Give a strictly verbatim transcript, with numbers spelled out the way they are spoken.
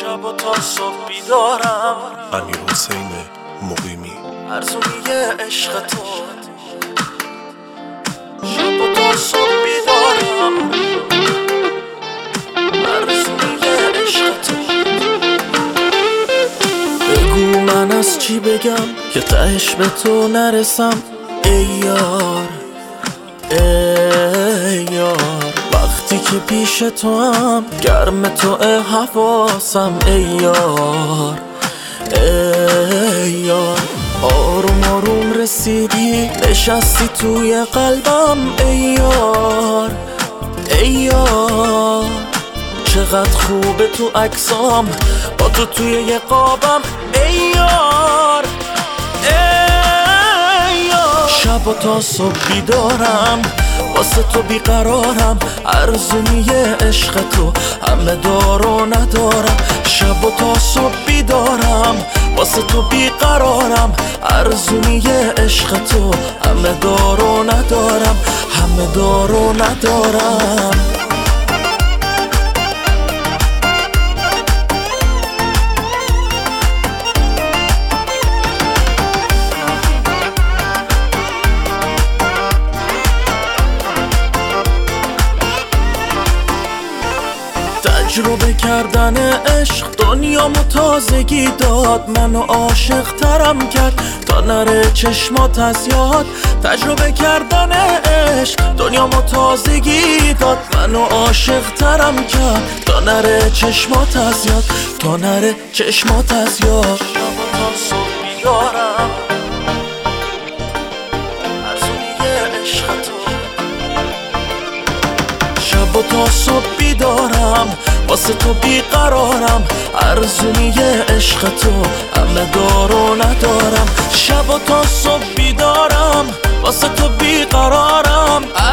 شب و تا صبح بیدارم. امیر حسین مقیمی. ارزونی عشق تو شب و تا صبح بیدارم. ارزونی عشق تو. بگو من از چی بگم که تهش به تو نرسم ای یار، ای یار. وقتی که پیش تو هم گرم تو حواسم ای یار، ای یار. آروم آروم رسیدی نشستی توی قلبم ای یار، ای یار. چقدر خوبه تو عکسام با تو توی یه قابم ای یار، ای یار. شب و تا صبح بیدارم واسه تو بیقرارم. ارزونی عشق تو همه دار و ندارم. شب و تا صبح بیدارم واسه تو بیقرارم. ارزونی عشق تو همه دار و ندارم، همه دار و ندارم. تجربه کردن عشق دنیامو تازگی داد. منو عاشق ترم کرد تا نره چشمات از یاد. تجربه کردن عشق دنیامو تازگی داد. منو عاشق ترم کرد تا نره چشمات از یاد، تا نره چشمات از یاد. شب و تا صبح بیدارم. ارزونی عشق تو. شب و تا صبح بیدارم واسه تو بیقرارم. ارزونی عشق تو همه دار و ندارم. شب و تا صبح بیدارم واسه تو بیقرارم.